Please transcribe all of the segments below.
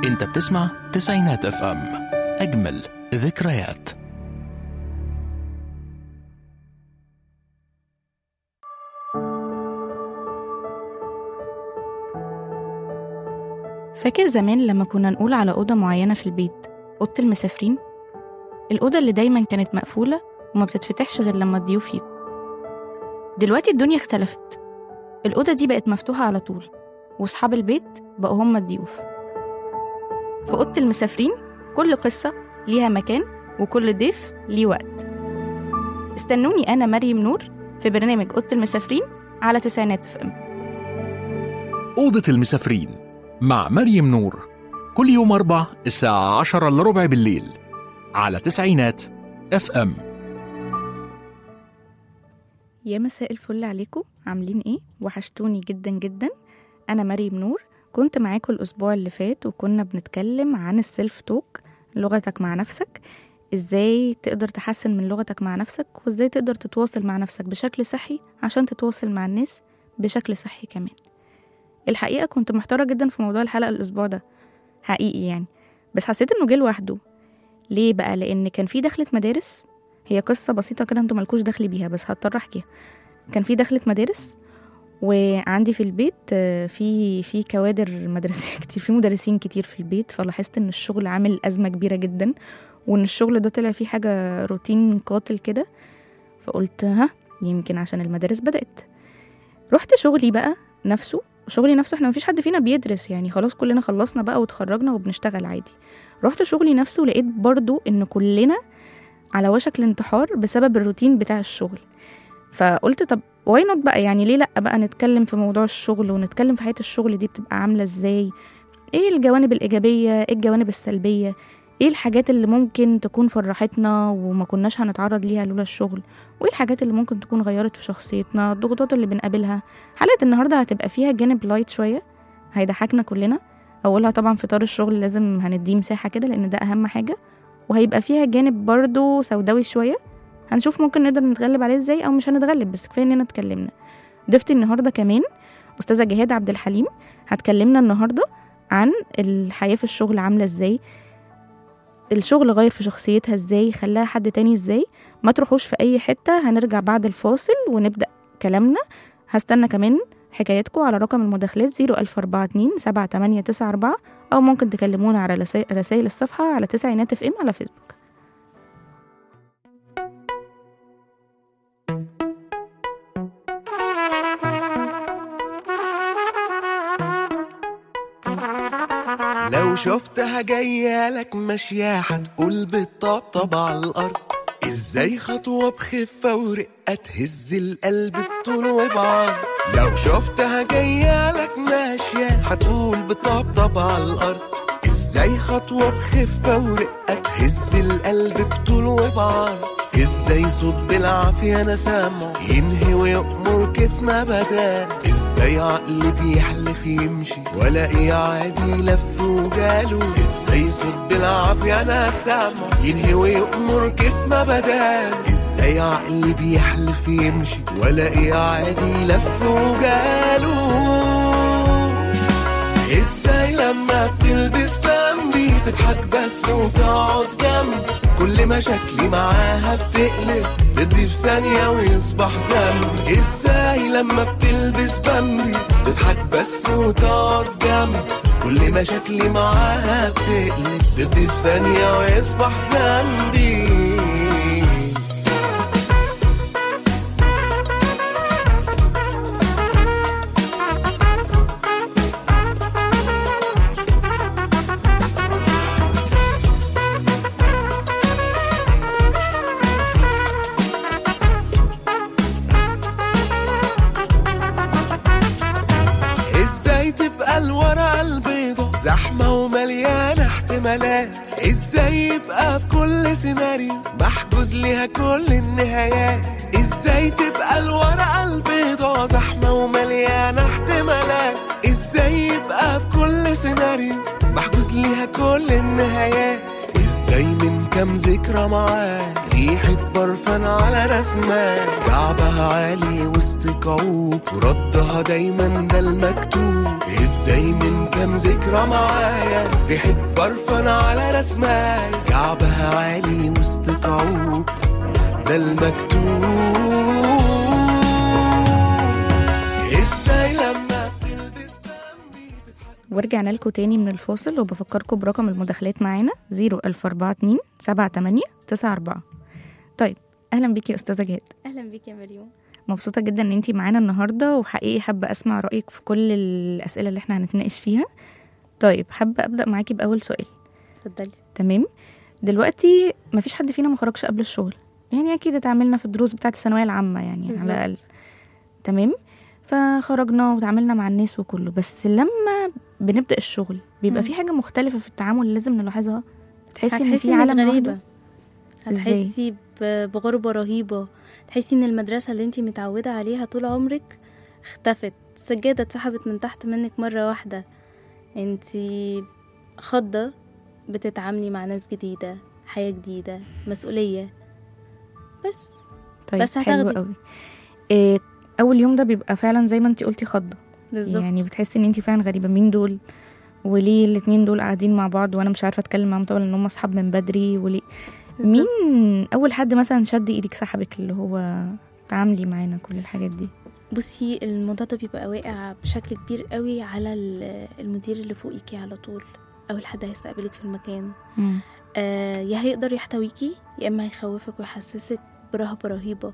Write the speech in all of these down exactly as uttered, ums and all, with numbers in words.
انت بتسمع تسعينات اف ام، اجمل ذكريات. فاكر زمان لما كنا نقول على أوضة معينة في البيت أوضة المسافرين؟ الأوضة اللي دايما كانت مقفولة وما بتتفتحش غير لما الضيوف يجوا. دلوقتي الدنيا اختلفت، الأوضة دي بقت مفتوحة على طول، وأصحاب البيت بقوا هم الضيوف. في أوضة المسافرين كل قصة ليها مكان وكل ضيف ليه وقت. استنوني أنا مريم نور في برنامج أوضة المسافرين على تسعينات اف ام. أوضة المسافرين مع مريم نور، كل يوم أربع الساعة عشرة إلا ربع بالليل على تسعينات اف ام. يا مساء الفل عليكم، عاملين ايه؟ وحشتوني جدا جدا. أنا مريم نور، كنت معاكم الأسبوع اللي فات وكنا بنتكلم عن السيلف توك، لغتك مع نفسك، ازاي تقدر تحسن من لغتك مع نفسك، وازاي تقدر تتواصل مع نفسك بشكل صحي عشان تتواصل مع الناس بشكل صحي كمان. الحقيقة كنت محتارة جدا في موضوع الحلقة الأسبوع ده حقيقي يعني، بس حسيت انه جه لوحده. ليه بقى؟ لأن كان في دخلة مدارس، هي قصة بسيطة كده انتوا مالكوش دخل بيها بس هضطر احكيها. كان في دخلة مدارس، وعندي في البيت في في كوادر مدرسية كتير، في مدرسين كتير في البيت، فلاحظت ان الشغل عامل أزمة كبيرة جدا، وان الشغل ده طلع فيه حاجة روتين قاتل كده. فقلت ها يمكن عشان المدارس بدأت. رحت شغلي بقى نفسه، شغلي نفسه احنا مفيش حد فينا بيدرس يعني، خلاص كلنا خلصنا بقى وتخرجنا وبنشتغل عادي. رحت شغلي نفسه لقيت برضو ان كلنا على وشك الانتحار بسبب الروتين بتاع الشغل. فقلت طب واي نوت بقى، يعني ليه لأ بقى نتكلم في موضوع الشغل ونتكلم في حياة الشغل دي بتبقى عاملة ازاي، ايه الجوانب الإيجابية، ايه الجوانب السلبية، ايه الحاجات اللي ممكن تكون فرحتنا وما كناش هنتعرض ليها لولا الشغل، وايه الحاجات اللي ممكن تكون غيرت في شخصيتنا، الضغوطات اللي بنقابلها. حلقة النهاردة هتبقى فيها جانب لايت شوية هيضحكنا كلنا، أولها طبعا فطار الشغل لازم هنديه مساحة كده لأن ده أهم حاجة، وهيبقى فيها جانب برضو سوداوي شوية هنشوف ممكن نقدر نتغلب عليه ازاي او مش هنتغلب، بس كفايه اننا اتكلمنا. ضيفتي النهارده كمان استاذه جهاد عبد الحليم، هتكلمنا النهارده عن الحياه في الشغل عامله ازاي، الشغل غير في شخصيتها ازاي، خلاها حد تاني ازاي. ما تروحوش في اي حته، هنرجع بعد الفاصل ونبدا كلامنا. هستنى كمان حكاياتكم على رقم المداخلات صفر ألف أربعة اتنين سبعة تمانية تسعة أربعة، او ممكن تكلمونا على رسائل الصفحه على تسعينات اف ام على فيسبوك. لو شفتها جاية لك ماشية هتقول بالطبطب على الأرض، ازاي خطوة بخفة ورقة تهز القلب بطول وبعرض. لو شفتها جاية لك ماشية هتقول بالطبطب على الأرض، ازاي خطوة بخفة ورقة تهز القلب بطول وبعرض. ازاي صوت بالعافية انا سامعه ينهي ويأمر كيف ما بدا، ازاي عقل بيحلف يمشي ولاقي عادي لف وجاله. ازاي صوت بالعافية انا سامعه ينهي ويأمر كيف ما بدا، ازاي عقل بيحلف يمشي ولاقي عادي لف وجاله. ازاي لما بتلبس بامبي تضحك بس وتقعد جنبي، كل مشاكلي معاها بتقلب بدي في ثانية ويصبح ذنبي. ازاي لما بتلبس بامبي تضحك بس وتقعد جنبي، كل مشاكلي معاها بتقلب بدي في ثانية ويصبح ذنبي. زحمة ومليانة احتمالات، ازاي يبقى في كل سيناريو محجوز ليها كل النهايات. ازاي تبقى الورقة البيضاء زحمة ومليانة احتمالات، ازاي يبقى في كل سيناريو محجوز ليها كل النهايات. ازاي من كام ذكرى معاه، ريحة برفان على رسمة، كعبها عالي وسط كعوب وردها دايما ده المكتوب. ازاي من كام ذكرى معايا، ريحة برفان على رسمة، كعبها عالي وسط كعوب ده المكتوب. ازاي لما بتلبس بامبي تضحك. ورجعنا لكم تاني من الفاصل، وبفكركم برقم المداخلات معانا صفر ألف أربعة اتنين سبعة تمانية تسعة أربعة. طيب أهلا بيكي يا أستاذة جهاد. اهلا بيك يا مريم. مبسوطة جدا ان انتي معانا النهاردة، وحقيقي حابة اسمع رأيك في كل الأسئلة اللي احنا هنتناقش فيها. طيب حابة أبدأ معاكي بأول سؤال. اتفضلي. تمام. دلوقتي مفيش حد فينا مخرجش قبل الشغل، يعني أكيد اتعاملنا في الدروس بتاعت الثانوية العامة يعني بالزبط. على الأقل. تمام. فخرجنا وتعاملنا مع الناس وكله، بس لما بنبدأ الشغل بيبقى مم. في حاجة مختلفة في التعامل لازم نلاحظها. تحسي ان هتحسي في عالم إنك غريبة. غريبة، هتحسي ب- بغربة رهيبة، تحسي ان المدرسة اللي انتي متعودة عليها طول عمرك اختفت، السجادة اتسحبت من تحت منك مرة واحدة. انتي خضة بتتعاملي مع ناس جديدة، حياة جديدة، مسؤولية بس. طيب بس حلو هتاخدي. قوي. إيه اول يوم ده بيبقى فعلا زي ما انتي قلتي خضة، بالظبط. يعني بتحسي ان انتي فعلا غريبة. مين دول؟ وليه الاتنين دول قاعدين مع بعض وانا مش عارفة اتكلم معاهم؟ طبعا ان هم اصحاب من بدري. وليه بالظبط. مين اول حد مثلا شد ايدك سحبك اللي هو تعاملي معانا كل الحاجات دي؟ بصي الموضوع ده بيبقى واقع بشكل كبير قوي على ال- المدير اللي فوقيكي على طول، اول حد هيستقبلك في المكان. مم. آه يا هيقدر يحتويكي يا اما هيخوفك ويحسسك برهبة رهيبة.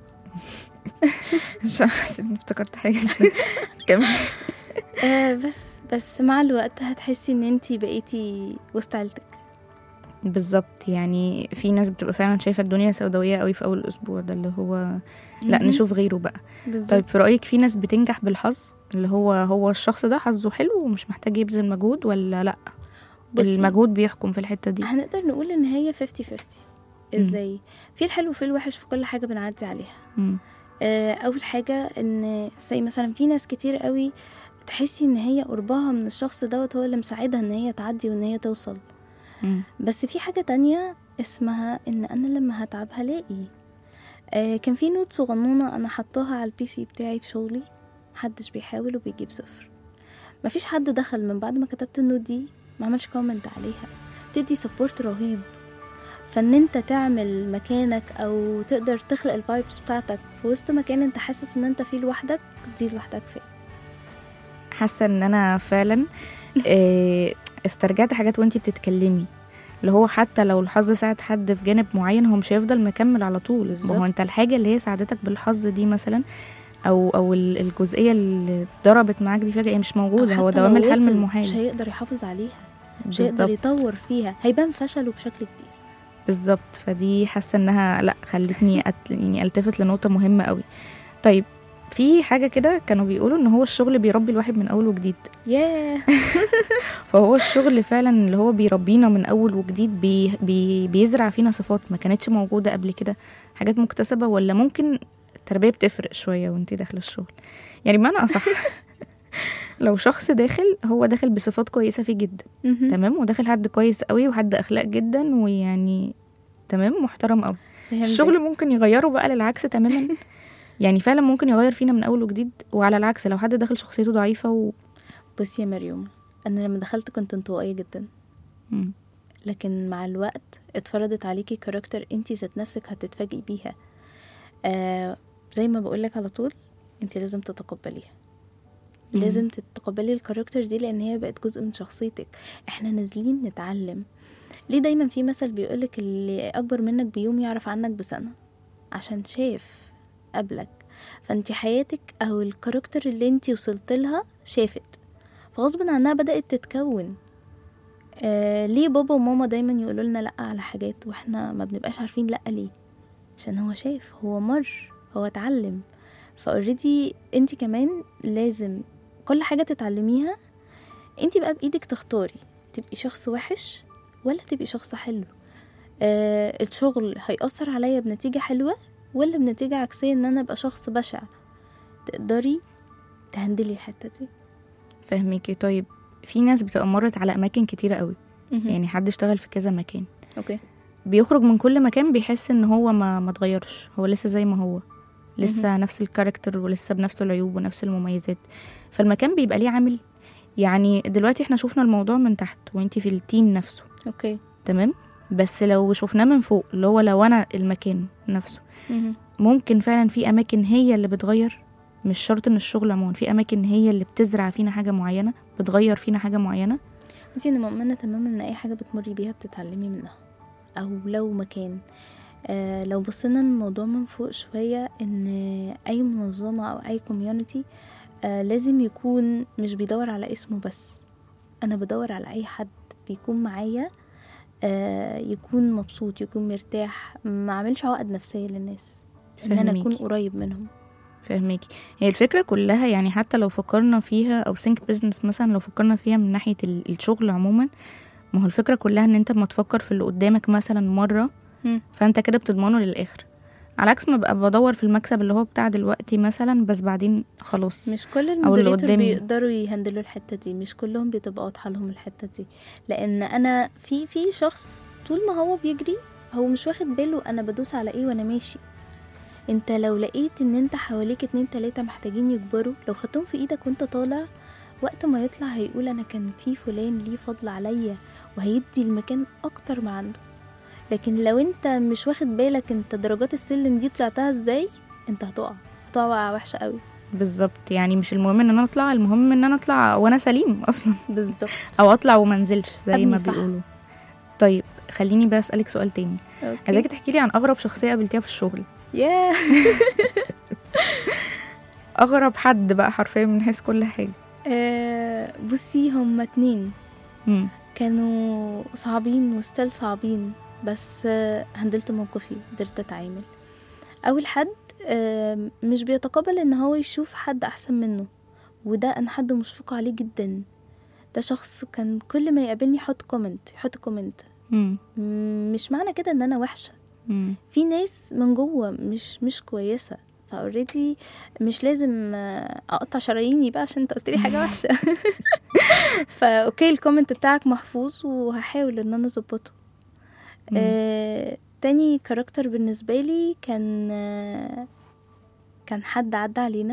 مش عارفة، افتكرت حاجة كمان. آه بس بس مع الوقت هتحسي ان انتي بقيتي وسط عيلتك. بالظبط، يعني في ناس بتبقى فعلا شايفة الدنيا سوداوية قوي في اول الاسبوع ده، اللي هو لا مهم. نشوف غيره بقى. بالظبط. طيب في رأيك في ناس بتنجح بالحظ، اللي هو هو الشخص ده حظه حلو ومش محتاج يبذل مجهود، ولا لا بصي، المجهود بيحكم في الحتة دي؟ هنقدر نقول ان هي خمسين خمسين. ازاي؟ في الحلو وفي الوحش في كل حاجة بنعدي عليها. مم. آه اول حاجة ان زي مثلا في ناس كتير قوي تحسي ان هي قربها من الشخص دوت هو اللي مساعدها ان هي تعدي وان هي توصل. مم. بس في حاجة تانية اسمها ان انا لما هتعب هلاقي. آه كان في نوت صغنونة انا حطاها على البي سي بتاعي في شغلي، محدش بيحاول وبيجيب صفر. مفيش حد دخل من بعد ما كتبت النوت دي ما عملش كومنت عليها، تدي سبورت رهيب. فان انت تعمل مكانك او تقدر تخلق الفايبس بتاعتك في وسط مكان انت حاسس ان انت فيه لوحدك، دي لوحدك فيه. حاسة ان انا فعلا آه، استرجعت حاجات وانتي بتتكلمي، اللي هو حتى لو الحظ ساعد حد في جانب معين هو مش هيفضل مكمل على طول. ما هو بالظبط. انت الحاجة اللي هي ساعدتك بالحظ دي مثلا، او او ال- الجزئية اللي ضربت معاك دي فجأة هي مش موجودة، هو حتى دوام لو الحلم وصل المحال. مش هيقدر يحافظ عليها، مش هيقدر بالظبط يطور فيها، هيبان فشله بشكل كبير. بالظبط. فدي حاسة انها لا خلتني أت... يعني التفت لنقطة مهمة قوي. طيب في حاجة كده كانوا بيقولوا ان هو الشغل بيربي الواحد من اول وجديد. ياه. فهو الشغل فعلا اللي هو بيربينا من اول وجديد، بي بي بيزرع فينا صفات ما كانتش موجودة قبل كده، حاجات مكتسبة، ولا ممكن التربية بتفرق شوية وانتي داخل الشغل؟ يعني بمعنى اصح لو شخص داخل هو داخل بصفات كويسة فيه جدا، تمام، وداخل حد كويس قوي وحد اخلاق جدا ويعني تمام محترم قوي، الشغل ممكن يغيره بقى للعكس تماما. يعني فعلا ممكن يغير فينا من اول وجديد، وعلى العكس لو حد داخل شخصيته ضعيفة و... بصي يا مريم، انا لما دخلت كنت انطوائية جدا، مم. لكن مع الوقت اتفرضت عليكي كاركتر انتي ذات نفسك هتتفاجئي بيها. آه زي ما بقولك على طول، انتي لازم تتقبليها، مم. لازم تتقبلي الكاركتر دي لان هي بقت جزء من شخصيتك. احنا نازلين نتعلم. ليه دايما في مثل بيقولك اللي اكبر منك بيوم يعرف عنك بسنة، عشان شاف قبلك. فانتي حياتك او الكاركتر اللي انتي وصلت لها شافت، فغصب عنها بدأت تتكون. آه ليه بابا وماما دايما يقولوا لنا لا على حاجات واحنا ما بنبقاش عارفين لا ليه؟ عشان هو شاف، هو مر، هو اتعلم. فاوريدي انتي كمان لازم كل حاجة تتعلميها انتي بقى بإيدك تختاري تبقي شخص وحش ولا تبقي شخص حلو. آه الشغل هيأثر عليا بنتيجة حلوة ولا بنتيجة عكسية ان انا ابقى شخص بشع. تقدري تهندلي الحتة دي. فهميكي. طيب في ناس بتبقى مرت على اماكن كتيرة قوي، يعني حد اشتغل في كذا مكان، اوكي، بيخرج من كل مكان بيحس ان هو ما ما اتغيرش، هو لسه زي ما هو، لسه نفس الكاركتر ولسه بنفس العيوب ونفس المميزات. فالمكان بيبقى ليه عامل. يعني دلوقتي احنا شوفنا الموضوع من تحت وانتي في التيم نفسه، اوكي تمام، بس لو شوفناه من فوق اللي هو لو انا المكان نفسه، مهم. ممكن فعلا في اماكن هي اللي بتغير، مش شرط ان الشغل عموما، في اماكن هي اللي بتزرع فينا حاجه معينه، بتغير فينا حاجه معينه. بصي انا مؤمنه تماما ان اي حاجه بتمري بيها بتتعلمي منها، او لو مكان آه لو بصينا الموضوع من فوق شويه، ان اي منظمه او اي كوميونتي آه لازم يكون مش بيدور على اسمه بس، انا بدور على اي حد بيكون معايا آه يكون مبسوط، يكون مرتاح، ما عملش عقد نفسية للناس، ان انا اكون فهميكي. قريب منهم. فهميكي. هي الفكره كلها يعني حتى لو فكرنا فيها، او سينك بيزنس مثلا لو فكرنا فيها من ناحيه ال- الشغل عموما، ما هو الفكره كلها ان انت ما تفكر في اللي قدامك مثلا مره مم. فانت كده بتضمنه للاخر، على عكس ما بقى بدور في المكسب اللي هو بتاع دلوقتي مثلا، بس بعدين خلاص. مش كل اللي المودريتور قدامي. بيقدروا يهندلوا الحتة دي، مش كلهم بتبقى واضحة لهم الحتة دي، لان انا في في شخص طول ما هو بيجري هو مش واخد باله انا بدوس على ايه وانا ماشي. انت لو لقيت ان انت حواليك اتنين تلاتة محتاجين يكبروا، لو خدتهم في ايدك وانت طالع، وقت ما يطلع هيقول انا كان في فلان ليه فضل عليا، وهيدي المكان اكتر ما عنده. لكن لو انت مش واخد بالك انت درجات السلم دي طلعتها ازاي، انت هتقع هتقع وقعة وحشة قوي. بالظبط، يعني مش المهم ان انا اطلع، المهم ان انا اطلع وانا سليم اصلا، بالظبط. او اطلع وما انزلش زي أبني ما صح. بيقولوا. طيب خليني بقى اسالك سؤال تاني، عايزاكي تحكي لي عن اغرب شخصيه قابلتيها في الشغل. ياه اغرب حد بقى حرفيا من حيث كل حاجه. آه، بصي هما اتنين امم كانوا صعبين وستيل صعبين، بس آه، هندلت موقفي، قدرت اتعامل. اول حد آه، مش بيتقبل ان هو يشوف حد احسن منه، وده انا حد مشفقة عليه جدا. ده شخص كان كل ما يقابلني يحط كومنت يحط كومنت امم م- مش معنى كده ان انا وحشة، امم في ناس من جوه مش مش كويسة، فاوريدي مش لازم آه، اقطع شراييني بقى عشان انت قلت لي حاجه وحشه. فاوكي الكومنت بتاعك محفوظ وهحاول ان انا اظبطه. آه، تاني كاركتر بالنسبه لي كان آه، كان حد عدى علينا،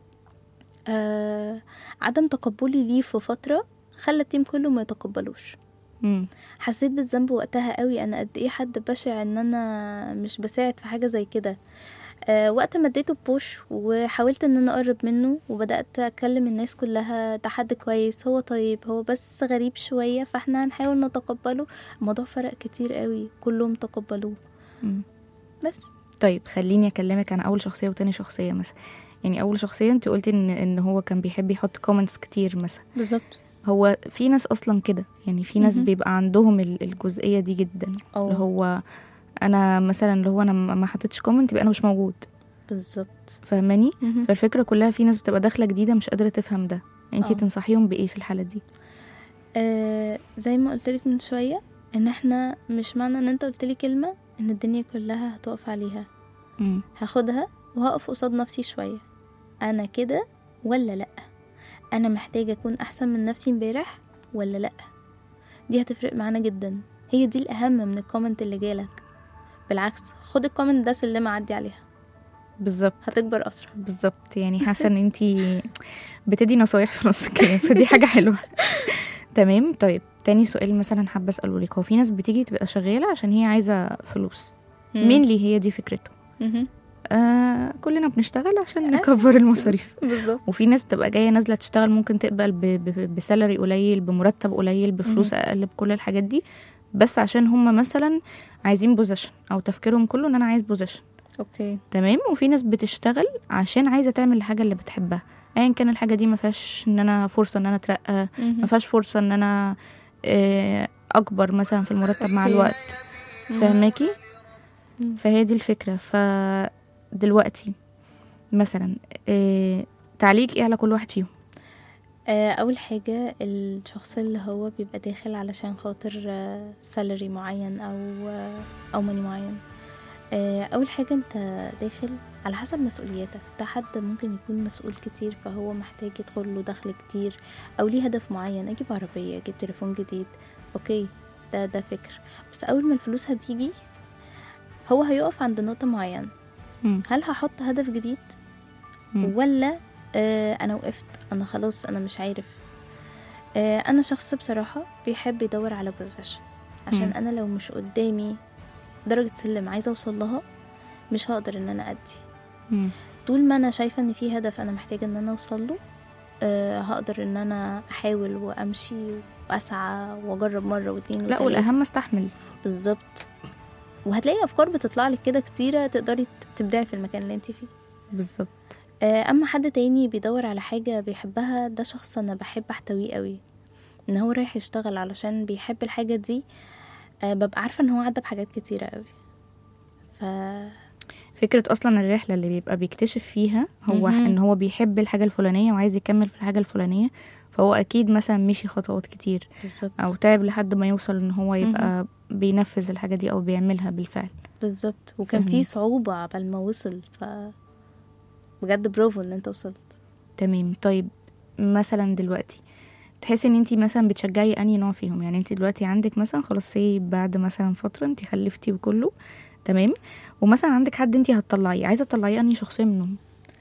آه، عدم تقبلي ليه في فتره خلى التيم كله ما يتقبلوش. امم حسيت بالذنب وقتها قوي، انا قد ايه حد بشع ان انا مش بساعد في حاجه زي كده. أه وقت ما اديته بوش وحاولت ان انا اقرب منه وبدات اكلم الناس كلها، ده حد كويس، هو طيب، هو بس غريب شويه، فاحنا هنحاول نتقبله. الموضوع فرق كتير قوي، كلهم تقبلوه. مم. بس طيب خليني اكلمك عن اول شخصيه وتاني شخصيه مثلا. يعني اول شخصيه انت قلتي ان ان هو كان بيحب يحط كومنتس كتير مثلا. بالظبط. هو في ناس اصلا كده، يعني في ناس مهم. بيبقى عندهم ال- الجزئيه دي جدا، أوه. اللي هو انا مثلا اللي هو انا ما ما حطيتش كومنت يبقى انا مش موجود. بالظبط. فاهماني؟ مهم. فالفكره كلها في ناس بتبقى داخله جديده مش قادره تفهم ده، انت آه. تنصحيهم بايه في الحاله دي؟ آه زي ما قلتلك من شويه، ان احنا مش معنى ان انت قلتلي كلمه ان الدنيا كلها هتقف عليها. امم هاخدها وهقف قصاد نفسي شويه، انا كده ولا لا؟ انا محتاجه اكون احسن من نفسي امبارح ولا لا؟ دي هتفرق معانا جدا، هي دي الاهم من الكومنت اللي جالك. بالعكس، خد الكومنت ده سلمة عدي عليها، بالظبط هتكبر اسرع. بالظبط. يعني حاسه ان انت بتدي نصايح في نص الكلام، فدي حاجه حلوه. تمام. طيب تاني سؤال مثلا حابه اساله لك، هو في ناس بتيجي تبقى شغاله عشان هي عايزه فلوس، مين لي هي دي فكرته؟ مهم. آه كلنا بنشتغل عشان عشان نكفر المصاريف. بالظبط. وفي ناس بتبقى جايه نازله تشتغل، ممكن تقبل ب- ب- بسالري قليل، بمرتب قليل، بفلوس مهم. اقل، بكل الحاجات دي، بس عشان هم مثلا عايزين بوزيشن، او تفكيرهم كله ان انا عايز بوزيشن. اوكي. تمام. وفي ناس بتشتغل عشان عايزه تعمل الحاجه اللي بتحبها، ايا كان الحاجه دي، ما فيهاش ان انا فرصه ان انا اترقى، مهم. ما فيهاش فرصه ان انا آه، اكبر مثلا في المرتب مع أوكي. الوقت. مم. فاهماكي؟ مم. فهي دي الفكره. فدلوقتي مثلا آه، تعليق ايه على كل واحد فيهم؟ آه، اول حاجه الشخص اللي هو بيبقى داخل علشان خاطر سالري معين او آه، او ماني معين. آه، اول حاجه انت داخل على حسب مسؤولياتك. ده حد ممكن يكون مسؤول كتير فهو محتاج يدخل له دخل كتير، او ليه هدف معين، اجيب عربيه، اجيب تليفون جديد. اوكي، ده ده فكر. بس اول ما الفلوس هتيجي هو هيقف عند نقطة معينة. مم. هل هحط هدف جديد مم. ولا آه انا وقفت، انا خلاص انا مش عارف. آه انا شخص بصراحة بيحب يدور على بوزيشن، عشان مم. انا لو مش قدامي درجة سلم عايزة اوصل لها مش هقدر ان انا ادي. مم. طول ما انا شايفة ان في هدف انا محتاجة ان انا اوصل له، أه هقدر ان انا احاول وامشي واسعى واجرب مرة واتنين لا، وتلاتة. والاهم استحمل. بالظبط. وهتلاقي افكار بتطلع لك كده كتيرة تقدري تبدعي في المكان اللي انت فيه. بالظبط. أه اما حد تاني بيدور على حاجة بيحبها، ده شخص انا بحب احتويه قوي، ان هو رايح يشتغل علشان بيحب الحاجة دي. أه ببقى عارفة ان هو عدى بحاجات كتيرة قوي. ف فكرة أصلا الرحلة اللي بيبقى بيكتشف فيها هو مهم. إن هو بيحب الحاجة الفلانية وعايز يكمل في الحاجة الفلانية، فهو أكيد مثلا مشي خطوات كتير بالظبط. أو تعب لحد ما يوصل إن هو يبقى بينفذ الحاجة دي أو بيعملها بالفعل. بالظبط. وكان في فهمت. صعوبة عبال ما وصل، ف بجد برافو ان انت وصلت. تمام. طيب مثلا دلوقتي تحسي ان انتي مثلا بتشجعي انهي نوع فيهم؟ يعني انتي دلوقتي عندك مثلا خلاص سي بعد مثلا فترة انتي خلفتي وكله تمام، ومثلا عندك حد انتي هتطلعيه، عايزة تطلعيه انهي شخصية منهم؟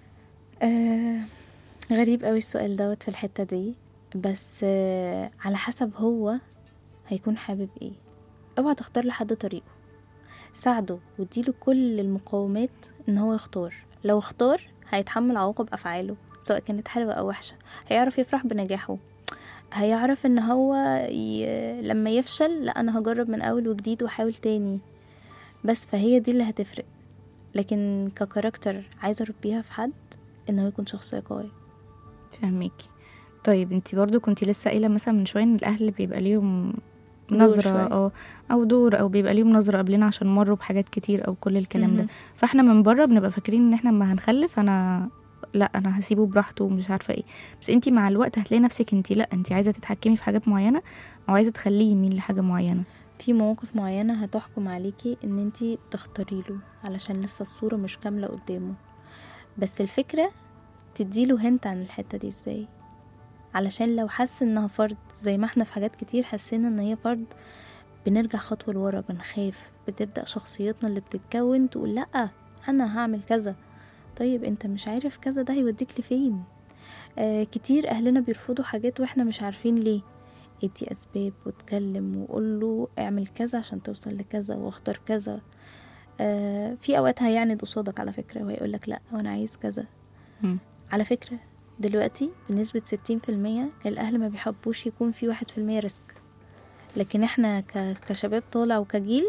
آه غريب قوي السؤال دوت في الحتة دي، بس آه على حسب هو هيكون حابب ايه. اوعى تختار لحد طريقه، ساعده واديله كل المقومات ان هو يختار. لو اختار هيتحمل عواقب افعاله سواء كانت حلوة او وحشة، هيعرف يفرح بنجاحه، هيعرف ان هو ي... لما يفشل لا انا هجرب من اول وجديد واحاول تاني. بس فهي دي اللي هتفرق. لكن ككاركتر عايزة اربيها في حد ان هو يكون شخصية قوية. فهميكي. طيب انتي برضو كنتي لسه قايله مثلا من شويه ان الاهل بيبقى ليهم دور نظره شوية. او او دور او بيبقى ليهم نظره قبلنا عشان مروا بحاجات كتير او كل الكلام ده، مهم. فاحنا من بره بنبقى فاكرين ان احنا ما هنخلف انا لا انا هسيبه براحته ومش عارفه ايه، بس انتي مع الوقت هتلاقي نفسك انتي لا انتي عايزه تتحكمي في حاجات معينه او عايزه تخليه يميل لحاجه معينه. في مواقف معينة هتحكم عليكي ان انتي تختاري له علشان لسه الصورة مش كاملة قدامه. بس الفكرة تديله هنت عن الحتة دي ازاي، علشان لو حس انها فرض زي ما احنا في حاجات كتير حسينا ان هي فرض بنرجع خطوة لورا، بنخاف، بتبدأ شخصيتنا اللي بتتكون تقول لأ انا هعمل كذا. طيب انت مش عارف كذا ده هيوديك لفين. آه كتير اهلنا بيرفضوا حاجات واحنا مش عارفين ليه. ادي اسباب واتكلم وقول له اعمل كذا عشان توصل لكذا واختار كذا. آه في اوقات هيعند قصادك على فكرة وهيقول لك لا وانا عايز كذا. مم. على فكرة دلوقتي بنسبة ستين في المية الاهل ما بيحبوش يكون في واحد في المية ريسك. لكن احنا ك- كشباب طالع وكجيل،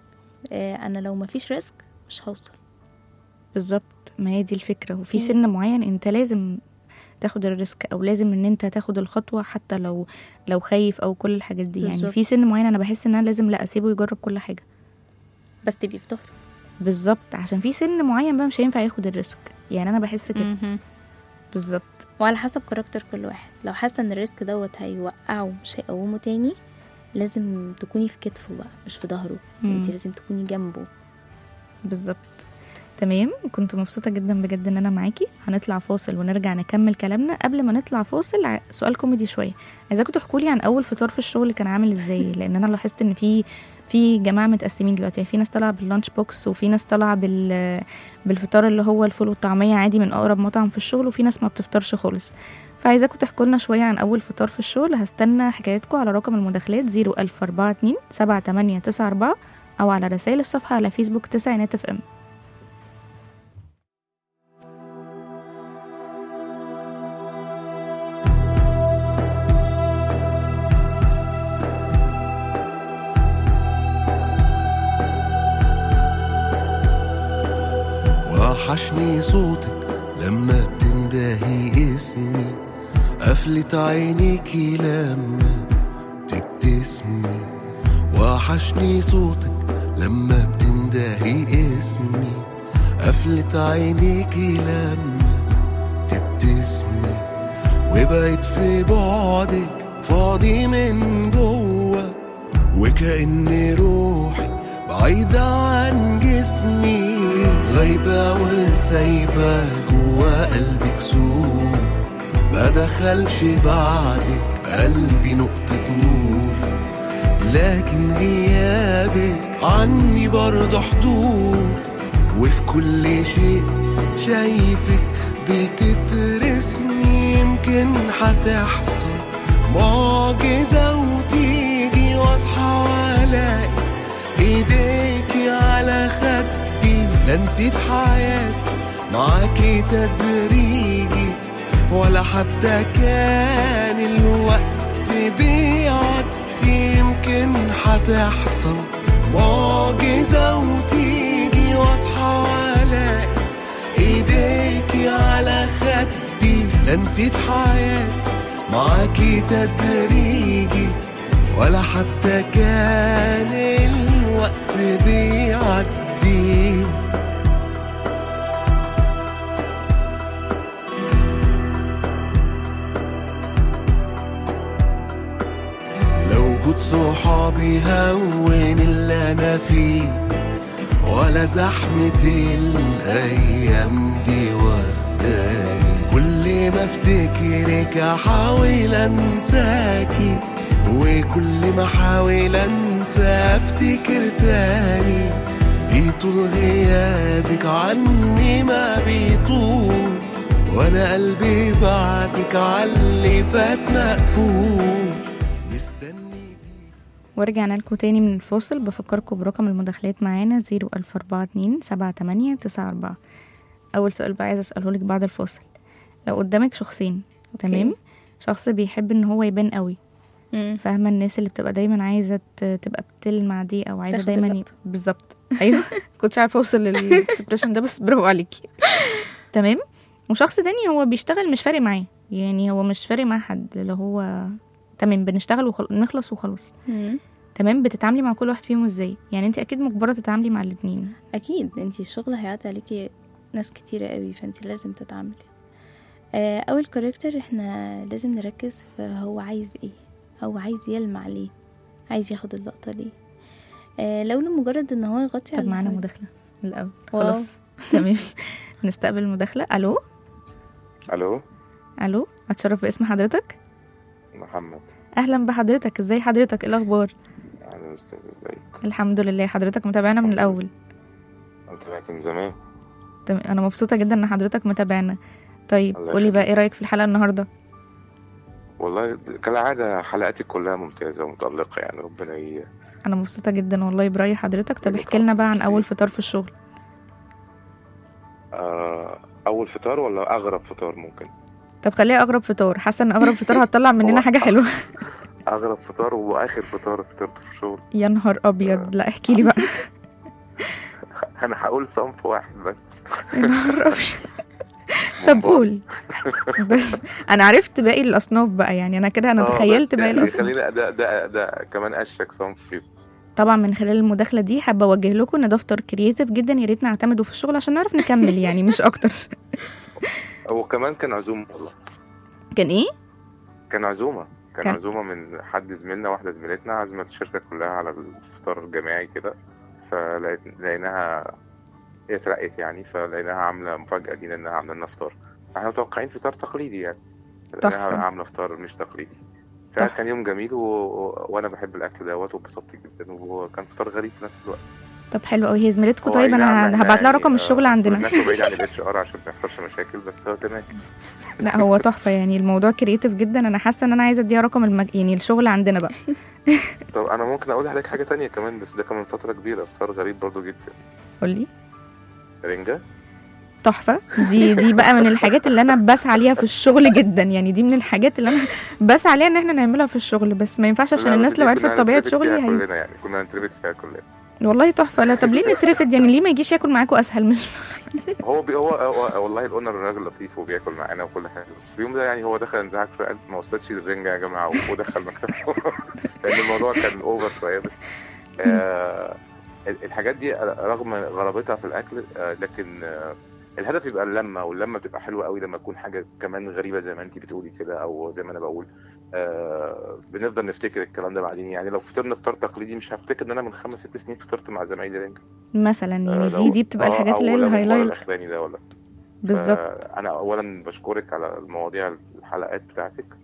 آه انا لو ما فيش ريسك مش هوصل. بالظبط، ما هي دي الفكره. وفي مم. سن معين انت لازم تاخد الريسك او لازم ان انت تاخد الخطوه حتى لو لو خايف او كل الحاجات دي. يعني بالظبط. في سن معين انا بحس ان انا لازم لا اسيبه يجرب كل حاجه. بس تبقي في ظهره. بالظبط، عشان في سن معين بقى مش هينفع ياخد الريسك. يعني انا بحس كده. بالظبط. وعلى حسب كاركتر كل واحد، لو حاسه ان الريسك دوت هيوقعه مش هيقومه تاني لازم تكوني في كتفه بقى مش في ظهره. مم. انت لازم تكوني جنبه. بالظبط. تمام، كنت مبسوطه جدا بجد ان انا معاكي. هنطلع فاصل ونرجع نكمل كلامنا. قبل ما نطلع فاصل ع- سؤال كوميدي شويه، عايزاكم تحكوا لي عن اول فطار في الشغل كان عامل ازاي، لان انا لاحظت ان في في جماعه متقسمين دلوقتي، في ناس طالعه باللانش بوكس وفي ناس طالعه بال بالفطار اللي هو الفول والطعميه عادي من اقرب مطعم في الشغل، وفي ناس ما بتفطرش خالص. فعايزاكم تحكوا لنا شويه عن اول فطار في الشغل. هستنى حكايتكم على رقم المداخلات صفر ألف أربعة اتنين سبعة تمانية تسعة أربعة او على رسائل الصفحه على فيسبوك تسعينات اف ام. وحشني صوتك لما بتندهي اسمي، قفلة عينيكي لما تبتسمي. وحشني صوتك لما بتندهي اسمي، قفلة عينيكي لما تبتسمي. وبقيت في بعدك فاضي من جوه، وكأن روحي بعيدة عن جسمي، غايبة وسايبة جوا قلبك سور، ما دخلش بعدك قلبي نقطة نور. لكن غيابك عني برضه حضور، وفي كل شيء شايفك بتترسمي. يمكن هتحصل معجزة وتيجي واصحى والاقي ايديكي على خدي. لا نسيت حياتي معاكي تدريجي، ولا حتى كان الوقت بيعدي. يمكن هتحصل معجزة وتيجي واصحى والاقي ايديكي على خدي. لا نسيت حياتي معاكي تدريجي، ولا حتى كان الوقت بيعدي. وجود صحابي هون اللي انا فيه، ولا زحمة الايام دي واخداني. كل ما افتكرك احاول انساكي، وكل ما احاول انسى افتكر تاني. بيطول غيابك عني ما بيطول، وانا قلبي بعدك عاللي فات مقفول. ورجعنا لكم تاني من الفاصل. بفكركم برقم المداخلات معانا زيرو ألف أربعة اتنين سبعة تمانية تسعة أربعة. أول سؤال بقى عايزة أسأله لك بعد الفاصل. لو قدامك شخصين تمام، شخص بيحب ان هو يبان قوي، فاهمة الناس اللي بتبقى دايما عايزة تبقى بتلمع دي او عايزة دايما ي... بالظبط ايوه كنتش عارفة اوصل للاكسبريشن ده بس برافو عليكي. تمام. وشخص تاني هو بيشتغل مش فارق معاه، يعني هو مش فارق مع حد، اللي هو تمام بنشتغل وخل... نخلص وخلاص. تمام. بتتعاملي مع كل واحد فيهم ازاي؟ يعني انت اكيد مجبرة تتعاملي مع الاتنين. اكيد انت الشغل هيعدي عليكي ناس كتيرة قوي، فانت لازم تتعاملي. آه اول كاركتر احنا لازم نركز في هو عايز ايه، هو عايز يلمع ليه، عايز ياخد اللقطة ليه. آه لو لمجرد ان هو يغطي على. طب معانا مداخلة الاول خلاص تمام. نستقبل المداخلة. الو الو الو اتشرف باسم حضرتك. محمد. اهلا بحضرتك، ازاي حضرتك، ايه الاخبار؟ اهلا استاذ، ازيك؟ الحمد لله. حضرتك متابعنا من الاول؟ متابعك من زمان. تمام. انا مبسوطة جدا ان حضرتك متابعنا. طيب قولي بقى ايه رأيك في الحلقة النهاردة؟ والله كالعادة حلقاتك كلها ممتازة ومتألقة، يعني ربنا ي... انا مبسوطة جدا والله برأي حضرتك. طب احكي لنا بقى عن اول فطار في الشغل. آه اول فطار ولا اغرب فطار ممكن؟ طب خليها اغرب فطار، حاسة ان اغرب فطار هتطلع مننا حاجة حلوة. اغرب فطار واخر فطار فطرته في الشغل. يا نهار ابيض. آه. لا احكي لي بقى. انا هقول صنف واحد بس. يا نهار ابيض. طب قول. بس انا عرفت باقي الاصناف بقى، يعني انا كده انا تخيلت باقي الاصناف. خلينا ده ده ده كمان اشك صنف فيه. طبعا من خلال المداخله دي حابه اوجه لكم ان دفتر كرييتيف جدا، يا ريت نعتمده في الشغل عشان نعرف نكمل، يعني مش اكتر. هو كمان كان عزومه والله. كان ايه؟ كان عزومه كان, كان عزومه من حد زميلنا، واحده زميلتنا عزمت الشركه كلها على الفطار الجماعي كده، فلقيناها هي اترقت يعني، فلقيناها عامله مفاجاه لينا انها عامله لنا فطار. احنا متوقعين فطار تقليدي يعني، لقيناها عامله فطار مش تقليدي. فكان يوم جميل و... وانا بحب الاكل دوت وبسطت جدا، وكان فطار غريب في نفس الوقت. طب حلو قوي. هي زميلتكم؟ طيب انا هبعت لها رقم الشغل عندنا. الناس بعيد عن الاتش ار عشان ما يحصلش مشاكل، بس هو تمام. لا هو تحفه، يعني الموضوع كرييتيف جدا. انا حاسه ان انا عايزه اديها رقم المج... يعني الشغل عندنا بقى. طب انا ممكن اقول لحضرتك حاجه تانية كمان، بس ده كان من فتره كبيره، فطار غريب برضو جدا. قول لي. رنجه تحفه. دي دي بقى من الحاجات اللي انا بسعى عليها في الشغل جدا، يعني دي من الحاجات اللي انا بسعى عليها ان احنا نعملها في الشغل، بس ما ينفعش عشان الناس لو عرفت طبيعه شغلي هي كلنا يعني كنا نتربط فيها كلنا. والله تحفه. لا طب ليه نترفد يعني؟ ليه ما يجيش ياكل معاكم اسهل؟ مش هو بي هو, هو والله الاونر راجل لطيف وبياكل معانا وكل حاجه، بس في يوم ده يعني هو دخل انزعج شويه، قال ما وصلتش للرنجه يا جماعه، ودخل مكتبه. لان الموضوع كان اوفر شويه. بس آه الحاجات دي رغم غرابتها في الاكل، آه لكن آه الهدف يبقى اللمه، واللمه بتبقى حلوه قوي لما تكون حاجه كمان غريبه زي ما انت بتقولي كده، او زي ما انا بقول. آه بنفضل نفتكر الكلام ده بعدين. يعني لو فطرنا فطار تقليدي مش هفتكر ان انا من خمس ست سنين فطرت مع زمايلي رنجة مثلا، يعني آه دي دي بتبقى آه الحاجات اللي هي الهايلايت الاخراني ده ولا بالظبط. انا اولا بشكرك على المواضيع الحلقات بتاعتك،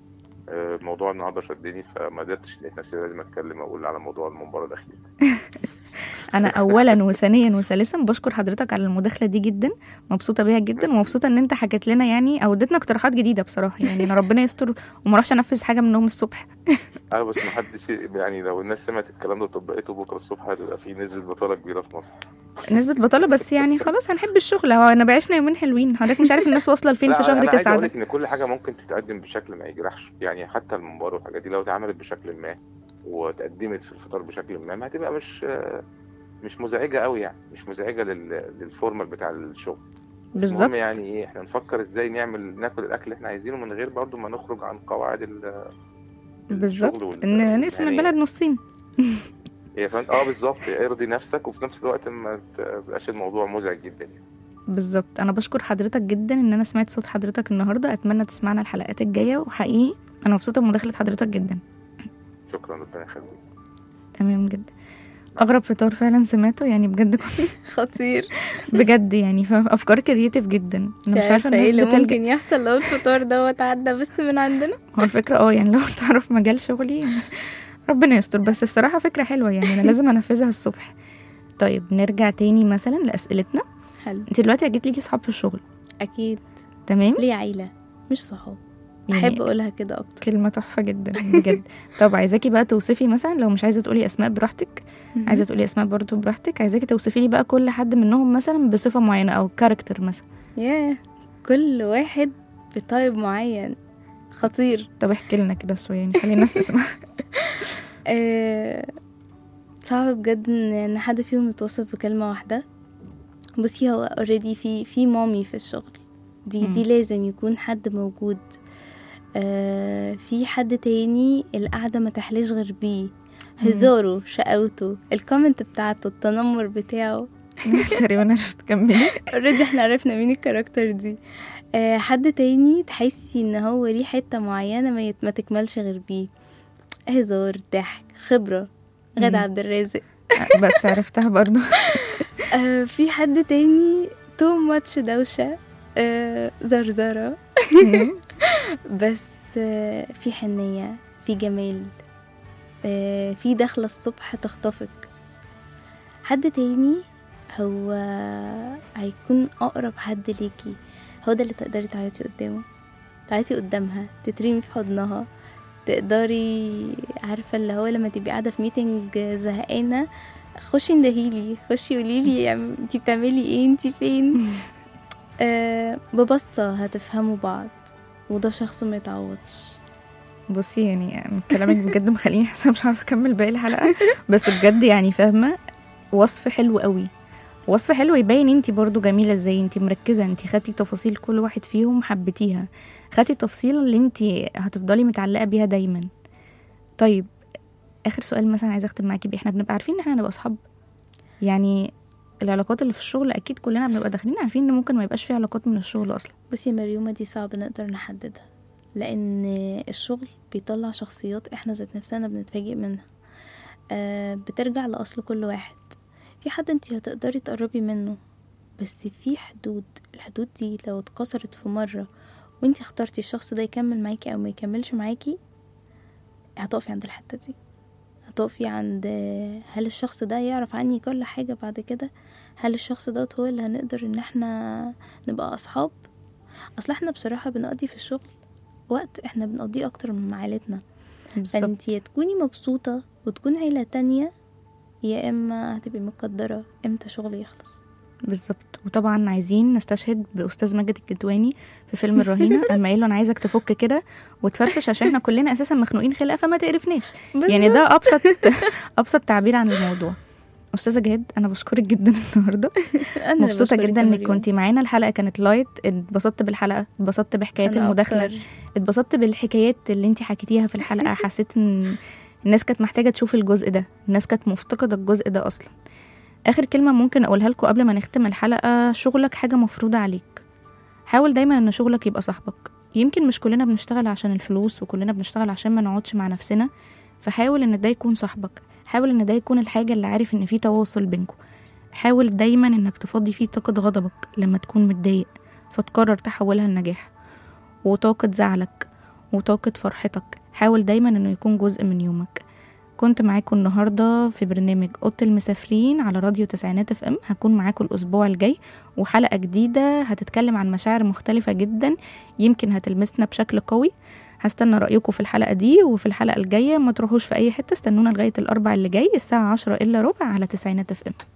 آه، موضوع النهارده شدني، فما قدرتش لقيت نفسي لازم اتكلم اقول على موضوع المباراه الاخيره. انا اولا وثانيا وثالثا بشكر حضرتك على المداخله دي جدا، مبسوطه بيها جدا، ومبسوطه ان انت حكيت لنا يعني او اديتنا اقتراحات جديده بصراحه. يعني انا ربنا يستر وما اروحش انفذ حاجه منهم الصبح. اه بس ما حدش يعني، لو الناس سمعت الكلام ده وطبقته بكره الصبح هتبقى في نسبه بطاله كبيره في مصر. نسبه بطاله، بس يعني خلاص هنحب الشغل. هو انا بعيشنا يومين حلوين، حضرتك مش عارف الناس واصله لفين لا في شهر انا عايز تسعة اقول ده. لك ان كل حاجه ممكن تتقدم بشكل ما يجرحش، يعني حتى الممبار والحاجات دي لو اتعملت بشكل ما وتقدمت في الفطار بشكل ما ما هتبقى مش مش مزعجه قوي، يعني مش مزعجه لل... للفورمال بتاع الشغل. بس بالظبط. المهم يعني ايه، احنا نفكر ازاي نعمل ناكل الاكل اللي احنا عايزينه من غير برضو ما نخرج عن قواعد ال... بالظبط، وال... ان نقسم والمهنية. البلد نصين. هي فهمت اه بالظبط، ارضي نفسك وفي نفس الوقت ما تبقاش الموضوع مزعج جدا يعني. بالظبط. انا بشكر حضرتك جدا ان انا سمعت صوت حضرتك النهارده، اتمنى تسمعنا الحلقات الجايه، وحقيقي انا مبسوطه بمداخله حضرتك جدا. شكرا، ربنا يخليك. تمام جدا. اغرب فطار فعلا سمعته يعني بجد كنت خطير. بجد يعني فاهم، افكار كرييتيف جدا. انا مش عارفه ايه الناس اللي بتلجأ. ممكن يحصل لو الفطار دوت عدى بس من عندنا. هو الفكره اه يعني لو تعرف مجال شغلي ربنا يستر، بس الصراحه فكره حلوه يعني انا لازم انفذها الصبح. طيب نرجع تاني مثلا لاسئلتنا. حلو. انت دلوقتي اكيد ليكي صحاب في الشغل. اكيد. تمام. ليه عيله مش صحاب. يعني احب اقولها كده اكتر. كلمه تحفه جدا بجد. طب عايزاكي بقى توصفي مثلا، لو مش عايزه تقولي اسماء براحتك، عايزه تقولي اسماء برضو براحتك، عايزاكي توصفي لي بقى كل حد منهم مثلا بصفه معينه او كاركتر مثلا. ياه، كل واحد بطيب معين خطير. طب احكي لنا كده شويه يعني خلي الناس تسمع. آه، صعب بجد ان إن حد فيهم يتوصف بكلمه واحده. بصي، هو اوريدي في في مامي في الشغل دي دي لازم يكون حد موجود. آه، في حد تاني القعده ما تحليش غير بيه، هزاره، شقاوته، الكومنت بتاعته، التنمر بتاعه. تقريبا انا شفت كملي. اوريدي احنا عرفنا مين الكاركتر دي. آه، حد تاني تحسي ان هو ليه حته معينه ما, يت... ما تكملش غير بيه، هزار، ضحك، خبره، غادة عبد الرازق. بس عرفتها برضو. آه، في حد تاني تو ماتش دوشه، آه، زرزره. بس آه، في حنيه، في جمال، آه، في دخله الصبح تخطفك. حد تاني هو هيكون اقرب حد ليكي، هو ده اللي تقدري تعيطي قدامه، تعيطي قدامها، تترمي في حضنها، تقدري عارفه اللي هو لما تبقي قاعده في ميتنج زهقانه، خشي اندهيلي، خشي قوليلي يعني انتي بتعملي ايه، انتي فين. آه، ببسطه هتفهموا بعض، وده شخص ما يتعوضش. بصي يعني كلامك بجد مخليني حاسه مش عارفه اكمل باقي الحلقه، بس بجد يعني فاهمه، وصف حلو قوي، وصف حلو يبين انتي برضو جميله ازاي، انتي مركزه، انتي خدتي تفاصيل كل واحد فيهم حبيتيها، خدتي التفصيله اللي انتي هتفضلي متعلقه بيها دايما. طيب اخر سؤال مثلا عايزه اختم معاكي بيه، احنا بنبقى عارفين ان احنا هنبقى اصحاب، يعني العلاقات اللي في الشغل اكيد كلنا بنبقى داخلين عارفين ان ممكن ما يبقاش في علاقات من الشغل اصلا. بصي يا مريومه، دي صعب نقدر نحددها، لان الشغل بيطلع شخصيات احنا ذات نفسنا بنتفاجئ منها. آه، بترجع لاصل كل واحد. في حد انتي هتقدري تقربي منه، بس في حدود، الحدود دي لو اتكسرت في مرة وانتي اخترتي الشخص ده يكمل معاكي او ما يكملش معاكي، هتقفي عند الحتة دي، هتقفي عند هل الشخص ده يعرف عني كل حاجة بعد كده، هل الشخص ده هو اللي هنقدر ان احنا نبقى اصحاب. اصل احنا بصراحة بنقضي في الشغل وقت احنا بنقضيه اكتر من عائلتنا، فانتي تكوني مبسوطة وتكون عيلة تانية، يا اما هتبقي مقدرة امتى شغل يخلص. بالظبط. وطبعا عايزين نستشهد باستاذ ماجد الكدواني في فيلم الرهينه اما قال له انا عايزك تفك كده وتفرفش عشان احنا كلنا اساسا مخنوقين خلقه فما تقرفناش. يعني ده ابسط ابسط تعبير عن الموضوع. استاذه جهاد انا بشكرك جدا النهارده. مبسوطه جدا انك كنتي معانا، الحلقه كانت لايت، اتبسطت بالحلقه، اتبسطت بحكايات المداخله، اتبسطت بالحكايات اللي انتي حكيتيها في الحلقه. حسيت ان الناس كانت محتاجه تشوف الجزء ده، الناس كانت مفتقده الجزء ده اصلا. اخر كلمه ممكن اقولها لكم قبل ما نختم الحلقه، شغلك حاجه مفروضه عليك، حاول دايما ان شغلك يبقى صاحبك. يمكن مش كلنا بنشتغل عشان الفلوس وكلنا بنشتغل عشان ما نقعدش مع نفسنا، فحاول ان ده يكون صاحبك، حاول ان ده يكون الحاجه اللي عارف ان في تواصل بينكم. حاول دايما انك تفضي فيه طاقه غضبك لما تكون متضايق فتقرر تحولها لنجاح، وطاقه زعلك وطاقة فرحتك. حاول دايما انه يكون جزء من يومك. كنت معاكم النهاردة في برنامج أوضة المسافرين على راديو تسعينات اف ام. هكون معاكم الأسبوع الجاي وحلقة جديدة هتتكلم عن مشاعر مختلفة جدا يمكن هتلمسنا بشكل قوي. هستنى رأيكم في الحلقة دي وفي الحلقة الجاية. ما تروحوش في أي حتة، استنونا لغاية الأربع اللي جاي الساعة عشرة إلا ربع على تسعينات اف ام.